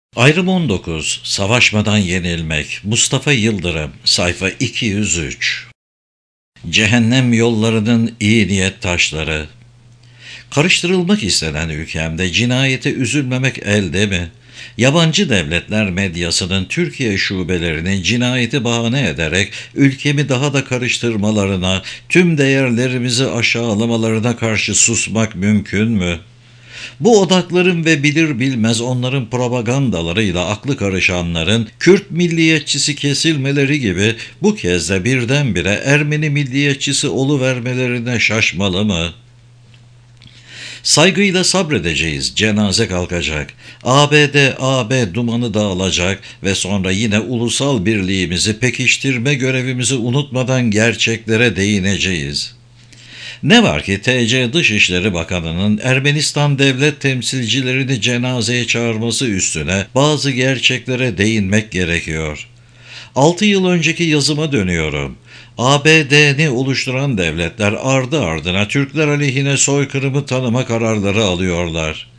Ayrım 19. Savaşmadan yenilmek. Mustafa Yıldırım. Sayfa 203. Cehennem yollarının iyi niyet taşları. Karıştırılmak istenen ülkemde cinayete üzülmemek elde mi? Yabancı devletler medyasının Türkiye şubelerinin cinayeti bahane ederek ülkemi daha da karıştırmalarına, tüm değerlerimizi aşağılamalarına karşı susmak mümkün mü? Bu odakların ve bilir bilmez onların propagandalarıyla aklı karışanların Kürt milliyetçisi kesilmeleri gibi bu kez de birdenbire Ermeni milliyetçisi oluvermelerine şaşmalı mı? Saygıyla sabredeceğiz, cenaze kalkacak. ABD, AB dumanı dağılacak ve sonra yine ulusal birliğimizi pekiştirme görevimizi unutmadan gerçeklere değineceğiz. Ne var ki TC Dışişleri Bakanı'nın Ermenistan devlet temsilcilerini cenazeye çağırması üstüne bazı gerçeklere değinmek gerekiyor. 6 yıl önceki yazıma dönüyorum. ABD'ni oluşturan devletler ardı ardına Türkler aleyhine soykırımı tanıma kararları alıyorlar.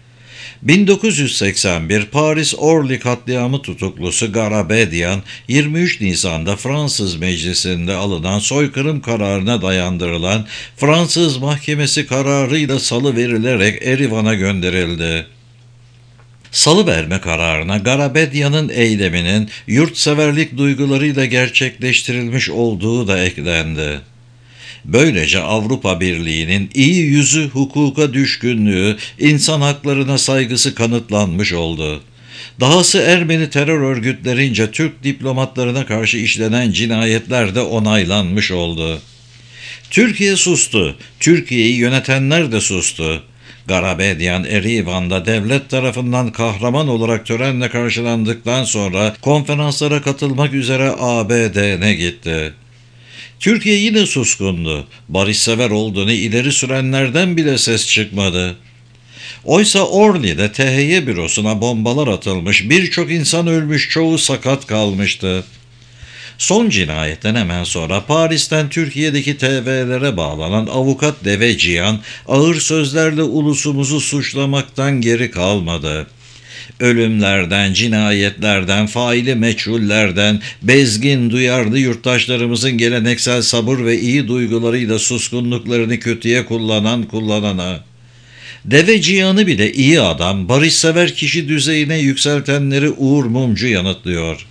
1981 Paris Orly katliamı tutuklusu Garabedian, 23 Nisan'da Fransız meclisinde alınan soykırım kararına dayandırılan Fransız mahkemesi kararıyla salıverilerek Erivan'a gönderildi. Salıverme kararına Garabedian'ın eyleminin yurtseverlik duygularıyla gerçekleştirilmiş olduğu da eklendi. Böylece Avrupa Birliği'nin iyi yüzü, hukuka düşkünlüğü, insan haklarına saygısı kanıtlanmış oldu. Dahası Ermeni terör örgütlerince Türk diplomatlarına karşı işlenen cinayetler de onaylanmış oldu. Türkiye sustu, Türkiye'yi yönetenler de sustu. Garabedian Erivan'da devlet tarafından kahraman olarak törenle karşılandıktan sonra konferanslara katılmak üzere ABD'ne gitti. Türkiye yine suskundu. Barışsever olduğunu ileri sürenlerden bile ses çıkmadı. Oysa Orly'de THY bürosuna bombalar atılmış, birçok insan ölmüş, çoğu sakat kalmıştı. Son cinayetten hemen sonra Paris'ten Türkiye'deki TV'lere bağlanan avukat Deve Cihan ağır sözlerle ulusumuzu suçlamaktan geri kalmadı. Ölümlerden, cinayetlerden, faili meçhullerden, bezgin, duyarlı yurttaşlarımızın geleneksel sabır ve iyi duygularıyla suskunluklarını kötüye kullanana, Deve Cihan'ı bile iyi adam, barışsever kişi düzeyine yükseltenleri Uğur Mumcu yanıtlıyor.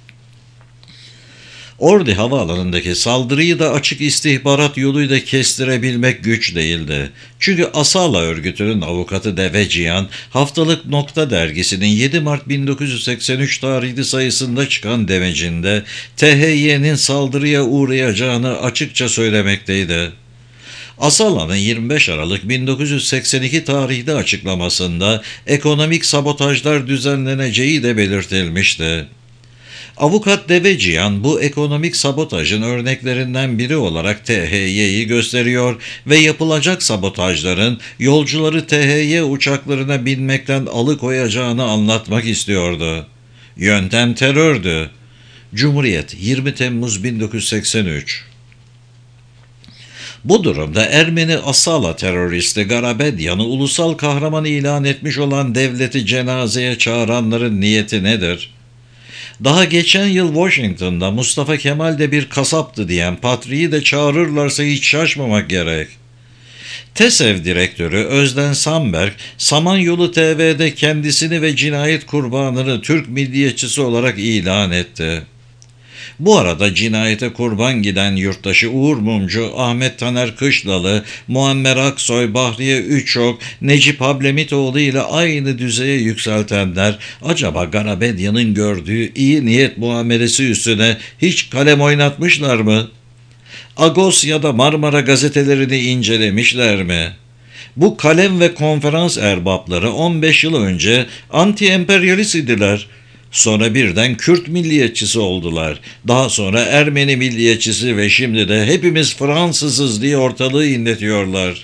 Ordu havaalanındaki saldırıyı da açık istihbarat yoluyla kestirebilmek güç değildi. Çünkü Asala örgütünün avukatı Deve Cihan, Haftalık Nokta dergisinin 7 Mart 1983 tarihli sayısında çıkan demecinde THY'nin saldırıya uğrayacağını açıkça söylemekteydi. Asala'nın 25 Aralık 1982 tarihli açıklamasında ekonomik sabotajlar düzenleneceği de belirtilmişti. Avukat Deve Cihan bu ekonomik sabotajın örneklerinden biri olarak THY'yi gösteriyor ve yapılacak sabotajların yolcuları THY uçaklarına binmekten alıkoyacağını anlatmak istiyordu. Yöntem terördü. Cumhuriyet 20 Temmuz 1983. Bu durumda Ermeni Asala teröristi Garabedyan'ı ulusal kahraman ilan etmiş olan devleti cenazeye çağıranların niyeti nedir? Daha geçen yıl Washington'da Mustafa Kemal de bir kasaptı diyen Patri'yi de çağırırlarsa hiç şaşmamak gerek. TESEV direktörü Özden Samberg, Samanyolu TV'de kendisini ve cinayet kurbanını Türk milliyetçisi olarak ilan etti. Bu arada cinayete kurban giden yurttaşı Uğur Mumcu, Ahmet Taner Kışlalı, Muammer Aksoy, Bahriye Üçok, Necip Hablemitoğlu ile aynı düzeye yükseltenler acaba Garabedyan'ın gördüğü iyi niyet muamelesi üstüne hiç kalem oynatmışlar mı? Agos ya da Marmara gazetelerini incelemişler mi? Bu kalem ve konferans erbapları 15 yıl önce anti-emperyalist idiler. Sonra birden Kürt milliyetçisi oldular. Daha sonra Ermeni milliyetçisi ve şimdi de hepimiz Fransızız diye ortalığı inletiyorlar.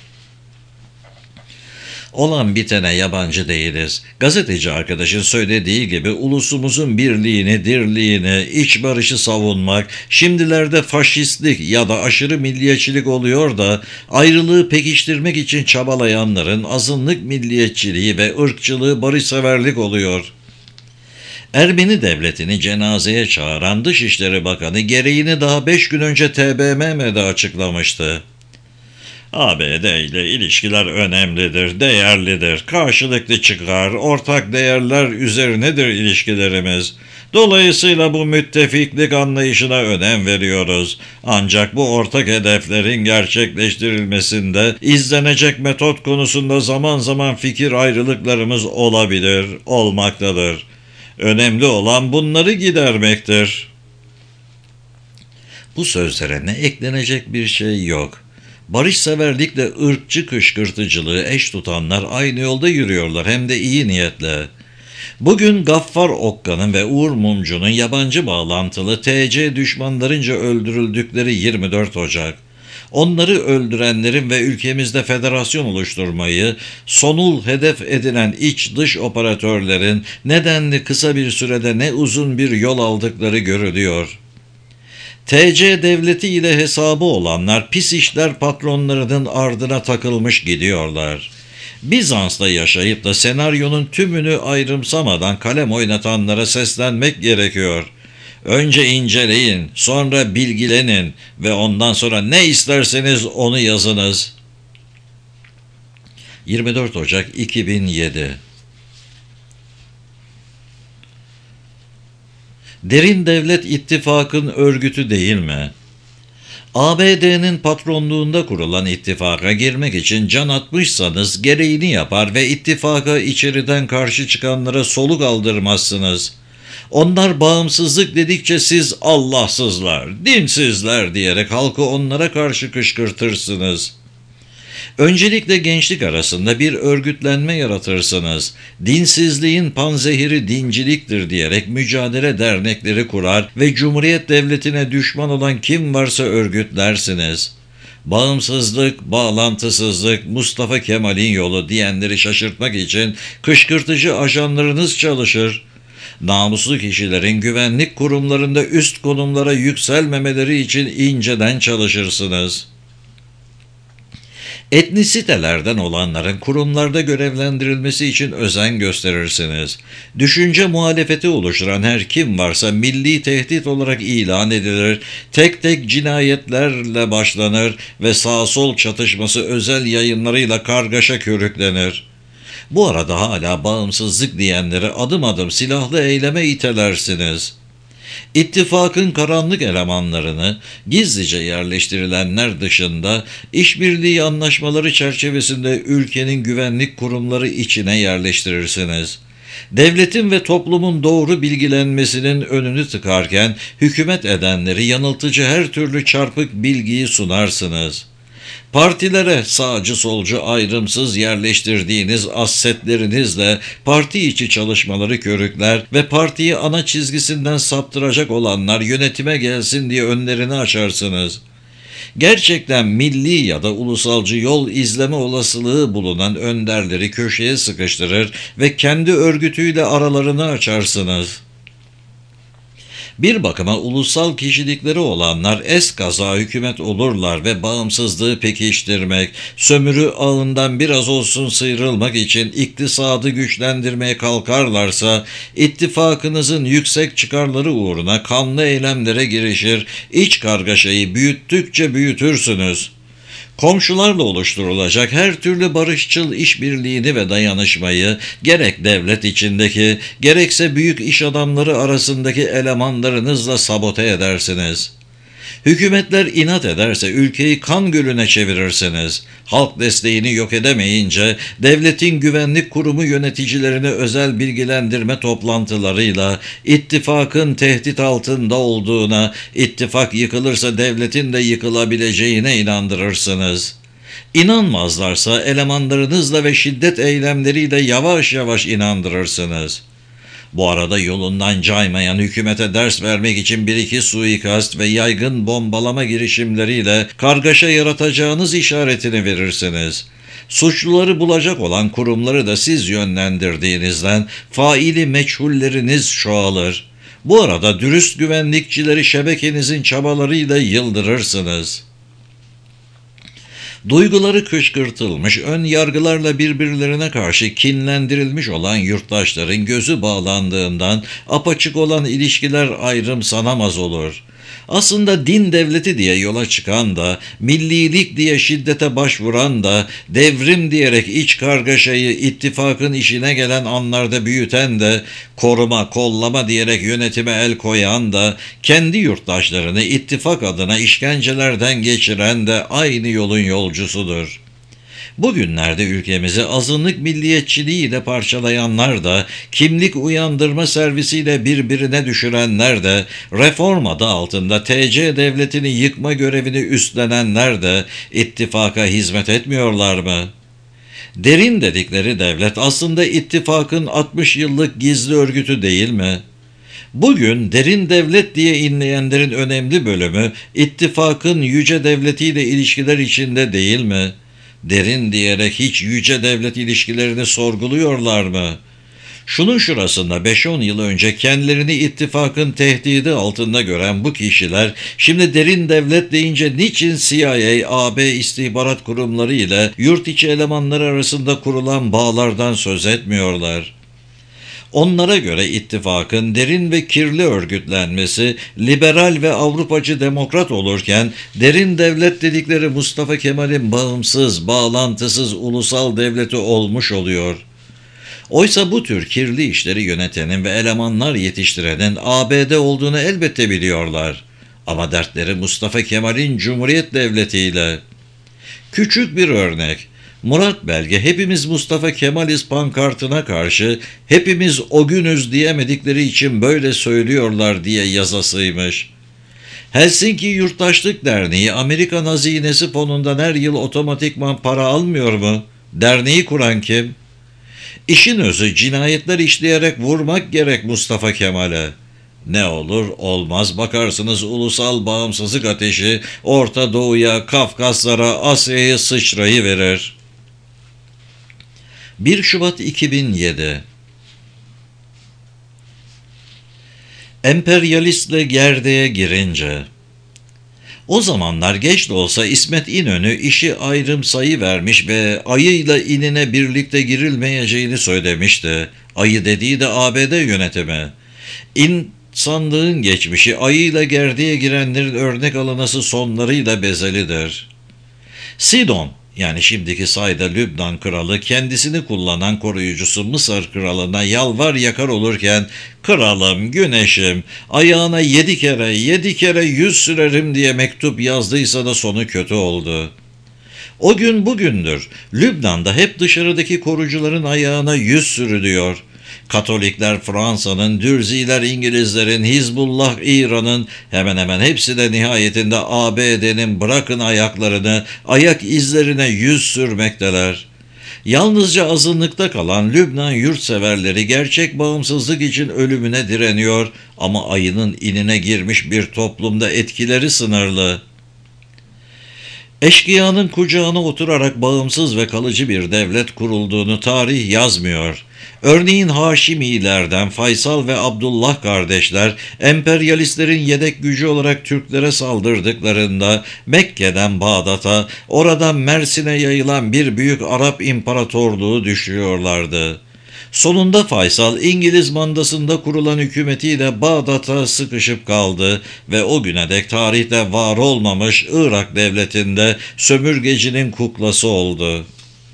Olan bitene yabancı değiliz. Gazeteci arkadaşın söylediği gibi ulusumuzun birliğini, dirliğini, iç barışı savunmak, şimdilerde faşistlik ya da aşırı milliyetçilik oluyor da ayrılığı pekiştirmek için çabalayanların azınlık milliyetçiliği ve ırkçılığı barışseverlik oluyor. Ermeni devletini cenazeye çağıran Dışişleri Bakanı gereğini daha 5 gün önce TBMM'de açıklamıştı. ABD ile ilişkiler önemlidir, değerlidir, karşılıklı çıkar, ortak değerler üzerinedir ilişkilerimiz. Dolayısıyla bu müttefiklik anlayışına önem veriyoruz. Ancak bu ortak hedeflerin gerçekleştirilmesinde izlenecek metot konusunda zaman zaman fikir ayrılıklarımız olabilir, olmaktadır. Önemli olan bunları gidermektir. Bu sözlere ne eklenecek bir şey yok. Barışseverlikle ırkçı kışkırtıcılığı eş tutanlar aynı yolda yürüyorlar, hem de iyi niyetle. Bugün Gaffar Okka'nın ve Uğur Mumcu'nun yabancı bağlantılı TC düşmanlarınca öldürüldükleri 24 Ocak. Onları öldürenlerin ve ülkemizde federasyon oluşturmayı sonul hedef edilen iç dış operatörlerin nedenli kısa bir sürede ne uzun bir yol aldıkları görülüyor. TC devleti ile hesabı olanlar pis işler patronlarının ardına takılmış gidiyorlar. Bizans'ta yaşayıp da senaryonun tümünü ayrımsamadan kalem oynatanlara seslenmek gerekiyor. Önce inceleyin, sonra bilgilenin ve ondan sonra ne isterseniz onu yazınız. 24 Ocak 2007. Derin Devlet İttifakı'nın örgütü değil mi? ABD'nin patronluğunda kurulan ittifaka girmek için can atmışsanız gereğini yapar ve ittifaka içeriden karşı çıkanlara soluk aldırmazsınız. Onlar bağımsızlık dedikçe siz Allahsızlar, dinsizler diyerek halkı onlara karşı kışkırtırsınız. Öncelikle gençlik arasında bir örgütlenme yaratırsınız. Dinsizliğin panzehiri dinciliktir diyerek mücadele dernekleri kurar ve Cumhuriyet Devleti'ne düşman olan kim varsa örgütlersiniz. Bağımsızlık, bağlantısızlık, Mustafa Kemal'in yolu diyenleri şaşırtmak için kışkırtıcı ajanlarınız çalışır. Namuslu kişilerin güvenlik kurumlarında üst konumlara yükselmemeleri için inceden çalışırsınız. Etnisitelerden olanların kurumlarda görevlendirilmesi için özen gösterirsiniz. Düşünce muhalefeti oluşturan her kim varsa milli tehdit olarak ilan edilir, tek tek cinayetlerle başlanır ve sağ-sol çatışması özel yayınlarıyla kargaşa körüklenir. Bu arada hala bağımsızlık diyenleri adım adım silahlı eyleme itelersiniz. İttifakın karanlık elemanlarını gizlice yerleştirilenler dışında işbirliği anlaşmaları çerçevesinde ülkenin güvenlik kurumları içine yerleştirirsiniz. Devletin ve toplumun doğru bilgilenmesinin önünü tıkarken hükümet edenleri yanıltıcı her türlü çarpık bilgiyi sunarsınız. Partilere sağcı solcu ayrımsız yerleştirdiğiniz assetlerinizle parti içi çalışmaları körükler ve partiyi ana çizgisinden saptıracak olanlar yönetime gelsin diye önlerini açarsınız. Gerçekten milli ya da ulusalcı yol izleme olasılığı bulunan önderleri köşeye sıkıştırır ve kendi örgütüyle aralarını açarsınız. Bir bakıma ulusal kişilikleri olanlar eskaza hükümet olurlar ve bağımsızlığı pekiştirmek, sömürü ağından biraz olsun sıyrılmak için iktisadı güçlendirmeye kalkarlarsa, ittifakınızın yüksek çıkarları uğruna kanlı eylemlere girişir, iç kargaşayı büyüttükçe büyütürsünüz. Komşularla oluşturulacak her türlü barışçıl işbirliğini ve dayanışmayı gerek devlet içindeki gerekse büyük iş adamları arasındaki elemanlarınızla sabote edersiniz. Hükümetler inat ederse ülkeyi kan gölüne çevirirsiniz. Halk desteğini yok edemeyince devletin güvenlik kurumu yöneticilerini özel bilgilendirme toplantılarıyla ittifakın tehdit altında olduğuna, ittifak yıkılırsa devletin de yıkılabileceğine inandırırsınız. İnanmazlarsa elemanlarınızla ve şiddet eylemleriyle yavaş yavaş inandırırsınız. Bu arada yolundan caymayan hükümete ders vermek için bir iki suikast ve yaygın bombalama girişimleriyle kargaşa yaratacağınız işaretini verirsiniz. Suçluları bulacak olan kurumları da siz yönlendirdiğinizden faili meçhulleriniz çoğalır. Bu arada dürüst güvenlikçileri şebekenizin çabalarıyla yıldırırsınız. Duyguları kışkırtılmış, ön yargılarla birbirlerine karşı kinlendirilmiş olan yurttaşların gözü bağlandığından apaçık olan ilişkiler ayrım sanamaz olur. Aslında din devleti diye yola çıkan da, millilik diye şiddete başvuran da, devrim diyerek iç kargaşayı ittifakın işine gelen anlarda büyüten de, koruma, kollama diyerek yönetime el koyan da, kendi yurttaşlarını ittifak adına işkencelerden geçiren de aynı yolun yolcusudur. Bugünlerde ülkemizi azınlık milliyetçiliğiyle parçalayanlar da, kimlik uyandırma servisiyle birbirine düşürenler de, reform adı altında TC devletini yıkma görevini üstlenenler de ittifaka hizmet etmiyorlar mı? Derin dedikleri devlet aslında ittifakın 60 yıllık gizli örgütü değil mi? Bugün derin devlet diye inleyenlerin önemli bölümü ittifakın yüce devletiyle ilişkiler içinde değil mi? Derin diyerek hiç yüce devlet ilişkilerini sorguluyorlar mı? Şunun şurasında 5-10 yıl önce kendilerini ittifakın tehdidi altında gören bu kişiler şimdi derin devlet deyince niçin CIA, AB istihbarat kurumları ile yurt içi elemanları arasında kurulan bağlardan söz etmiyorlar? Onlara göre ittifakın derin ve kirli örgütlenmesi liberal ve Avrupacı demokrat olurken derin devlet dedikleri Mustafa Kemal'in bağımsız, bağlantısız ulusal devleti olmuş oluyor. Oysa bu tür kirli işleri yönetenin ve elemanlar yetiştirenin ABD olduğunu elbette biliyorlar. Ama dertleri Mustafa Kemal'in Cumhuriyet Devleti ile. Küçük bir örnek. Murat Belge hepimiz Mustafa Kemaliz pankartına karşı hepimiz o günüz diyemedikleri için böyle söylüyorlar diye yazasıymış. Helsinki Yurttaşlık Derneği Amerikan Hazinesi Fonu'ndan her yıl otomatikman para almıyor mu? Derneği kuran kim? İşin özü cinayetler işleyerek vurmak gerek Mustafa Kemal'e. Ne olur olmaz bakarsınız ulusal bağımsızlık ateşi Orta Doğu'ya, Kafkaslara, Asya'ya sıçrayıverir. 1 Şubat 2007 Emperyalistle gerdeğe girince. O zamanlar geç de olsa İsmet İnönü işi ayrımsayı vermiş ve ayıyla inine birlikte girilmeyeceğini söylemişti. Ayı dediği de ABD yönetimi. İnsanlığın geçmişi ayıyla gerdeğe girenlerin örnek alınası sonlarıyla bezelidir. Sidon, yani şimdiki sayda Lübnan kralı kendisini kullanan koruyucusu Mısır kralına yalvar yakar olurken kralım, güneşim, ayağına 7 kere 100 sürerim diye mektup yazdıysa da sonu kötü oldu. O gün bugündür. Lübnan'da hep dışarıdaki korucuların ayağına 100 sürülüyor. Katolikler Fransa'nın, Dürziler İngilizlerin, Hizbullah İran'ın hemen hemen hepsi de nihayetinde ABD'nin bırakın ayaklarını, ayak izlerine 100 sürmekteler. Yalnızca azınlıkta kalan Lübnan yurtseverleri gerçek bağımsızlık için ölümüne direniyor ama ayının inine girmiş bir toplumda etkileri sınırlı. Eşkıyanın kucağına oturarak bağımsız ve kalıcı bir devlet kurulduğunu tarih yazmıyor. Örneğin Haşimilerden Faysal ve Abdullah kardeşler, emperyalistlerin yedek gücü olarak Türklere saldırdıklarında Mekke'den Bağdat'a, oradan Mersin'e yayılan bir büyük Arap imparatorluğu düşürüyorlardı. Sonunda Faysal, İngiliz mandasında kurulan hükümetiyle Bağdat'a sıkışıp kaldı ve o güne dek tarihte var olmamış Irak devletinde sömürgecinin kuklası oldu.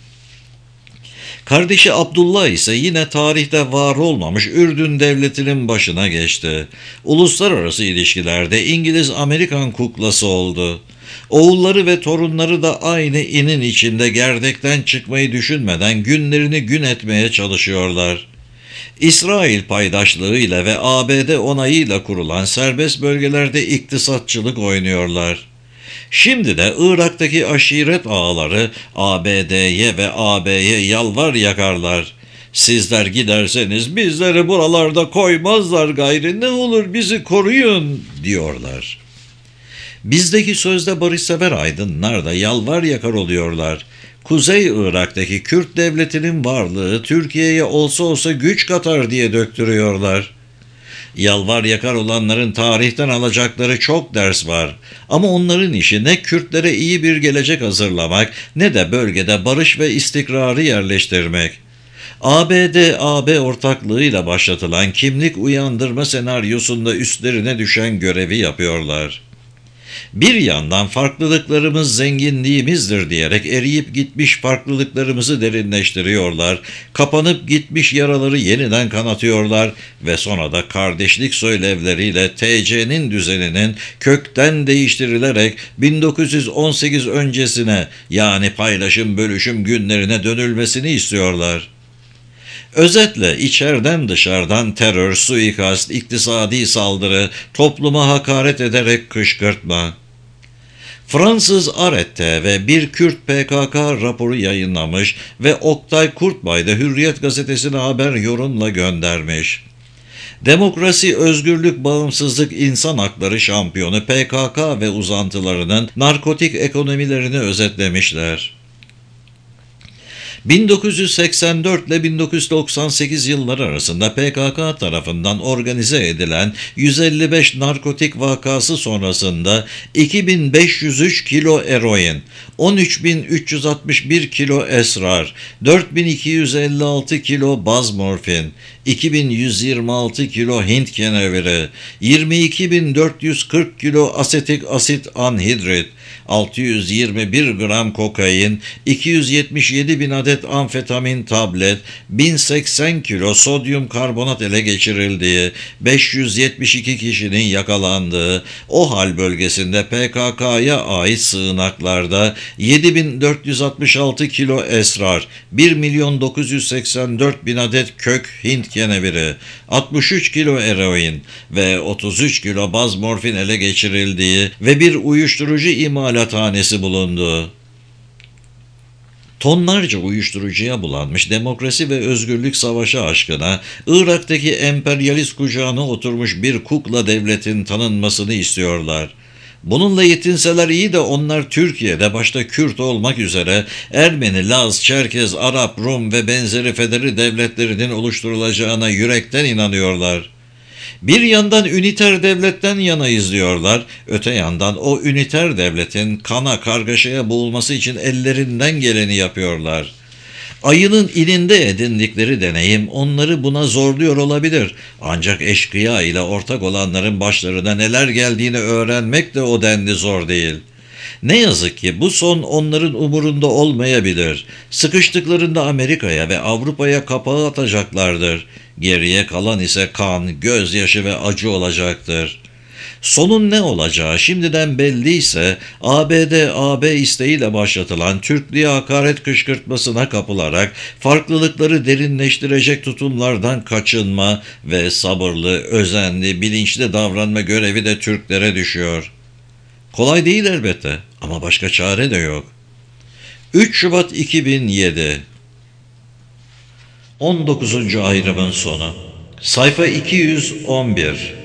Kardeşi Abdullah ise yine tarihte var olmamış Ürdün devletinin başına geçti. Uluslararası ilişkilerde İngiliz-Amerikan kuklası oldu. Oğulları ve torunları da aynı inin içinde gerdekten çıkmayı düşünmeden günlerini gün etmeye çalışıyorlar. İsrail paydaşlığıyla ve ABD onayıyla kurulan serbest bölgelerde iktisatçılık oynuyorlar. Şimdi de Irak'taki aşiret ağaları ABD'ye ve AB'ye yalvar yakarlar. Sizler giderseniz bizleri buralarda koymazlar gayri, ne olur bizi koruyun diyorlar. Bizdeki sözde barışsever aydınlar da yalvar yakar oluyorlar. Kuzey Irak'taki Kürt devletinin varlığı Türkiye'ye olsa olsa güç katar diye döktürüyorlar. Yalvar yakar olanların tarihten alacakları çok ders var. Ama onların işi ne Kürtlere iyi bir gelecek hazırlamak ne de bölgede barış ve istikrarı yerleştirmek. ABD-AB ortaklığıyla başlatılan kimlik uyandırma senaryosunda üstlerine düşen görevi yapıyorlar. Bir yandan farklılıklarımız zenginliğimizdir diyerek eriyip gitmiş farklılıklarımızı derinleştiriyorlar, kapanıp gitmiş yaraları yeniden kanatıyorlar ve sonra da kardeşlik söylevleriyle TC'nin düzeninin kökten değiştirilerek 1918 öncesine, yani paylaşım bölüşüm günlerine dönülmesini istiyorlar. Özetle içeriden dışarıdan terör, suikast, iktisadi saldırı, topluma hakaret ederek kışkırtma. Fransız Arette ve bir Kürt PKK raporu yayınlamış ve Oktay Kurtbay da Hürriyet gazetesine haber yorumla göndermiş. Demokrasi, özgürlük, bağımsızlık, insan hakları şampiyonu PKK ve uzantılarının narkotik ekonomilerini özetlemişler. 1984 ile 1998 yılları arasında PKK tarafından organize edilen 155 narkotik vakası sonrasında 2503 kilo eroin, 13.361 kilo esrar, 4.256 kilo baz morfin, 2.126 kilo Hint keneviri, 22.440 kilo asetik asit anhidrit, 621 gram kokain, 277 bin adet amfetamin tablet, 1080 kilo sodyum karbonat ele geçirildiği, 572 kişinin yakalandığı, OHAL bölgesinde PKK'ya ait sığınaklarda 7466 kilo esrar, 1.984.000 adet kök Hint keneviri, 63 kilo eroin ve 33 kilo baz morfin ele geçirildiği ve bir uyuşturucu imalathanesi bulundu. Tonlarca uyuşturucuya bulanmış demokrasi ve özgürlük savaşı aşkına Irak'taki emperyalist kucağına oturmuş bir kukla devletin tanınmasını istiyorlar. Bununla yetinseler iyi de onlar Türkiye'de başta Kürt olmak üzere Ermeni, Laz, Çerkez, Arap, Rum ve benzeri federi devletlerinin oluşturulacağına yürekten inanıyorlar. Bir yandan üniter devletten yana izliyorlar, öte yandan o üniter devletin kana kargaşaya boğulması için ellerinden geleni yapıyorlar. Ayının ininde edindikleri deneyim onları buna zorluyor olabilir. Ancak eşkıya ile ortak olanların başlarına neler geldiğini öğrenmek de o denli zor değil. Ne yazık ki bu son onların umurunda olmayabilir. Sıkıştıklarında Amerika'ya ve Avrupa'ya kapağı atacaklardır. Geriye kalan ise kan, gözyaşı ve acı olacaktır. Sonun ne olacağı şimdiden belliyse ABD-AB isteğiyle başlatılan Türklüğe hakaret kışkırtmasına kapılarak farklılıkları derinleştirecek tutumlardan kaçınma ve sabırlı, özenli, bilinçli davranma görevi de Türklere düşüyor. Kolay değil elbette ama başka çare de yok. 3 Şubat 2007 19. ayrımın sonu. Sayfa 211.